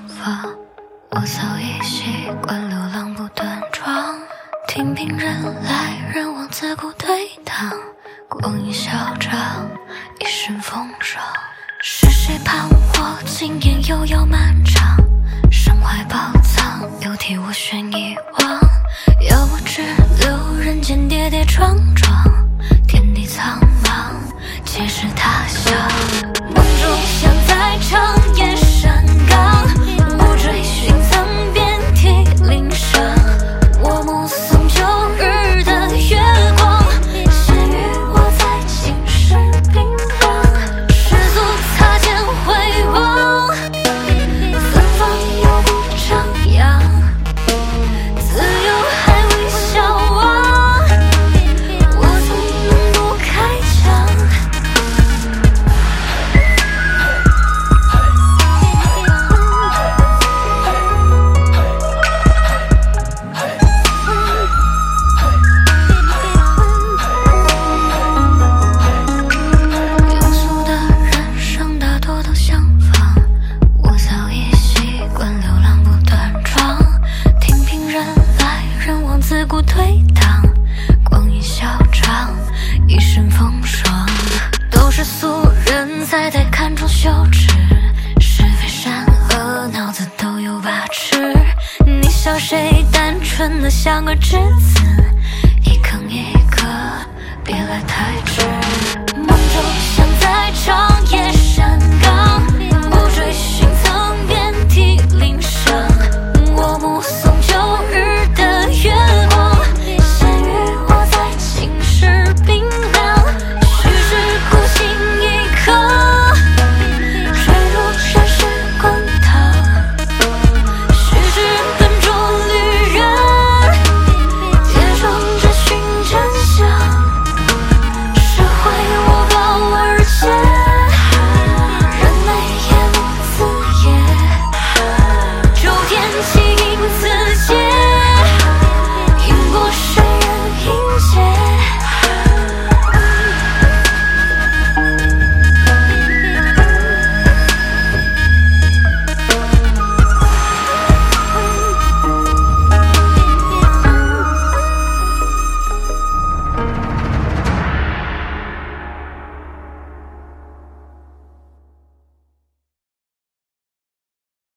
房，我早已习惯流浪不断床，听凭人来人往，自顾推搪，光阴消长，一身风霜。是谁盼我今夜悠悠漫长，身怀宝藏，又替我选遗忘。要我只留人间跌跌撞撞，天地苍茫，皆是他乡。梦中像在长夜山岗，我追寻曾遍体鳞伤。我目送旧日的月光，咸鱼我在青史冰凉。世俗擦肩回望，芬芳又不张扬，自由还未消亡，我怎能不开枪？庸俗的人生大多都相仿，我早已习惯流浪不断床，听凭人来人往，自顾推搪，光阴消长，一身风霜。都是俗人在看中羞耻，是非善恶脑子都有把持。你笑谁单纯的像个稚子，一坑一个别来太迟。梦中像在长夜